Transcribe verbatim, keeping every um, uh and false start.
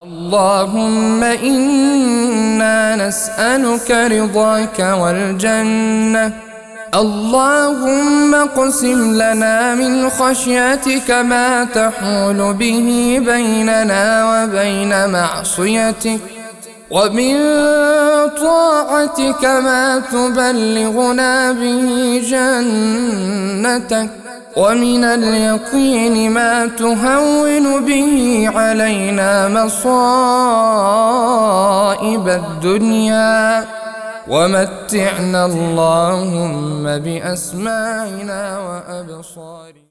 اللهم إنا نسألك رضاك والجنة. اللهم اقسم لنا من خشيتك ما تحول به بيننا وبين معصيتك، ومن طاعتك ما تبلغنا به جنتك، ومن اليقين ما تهون به علينا مصائب الدنيا، ومتعنا اللهم بأسماعنا وأبصارنا.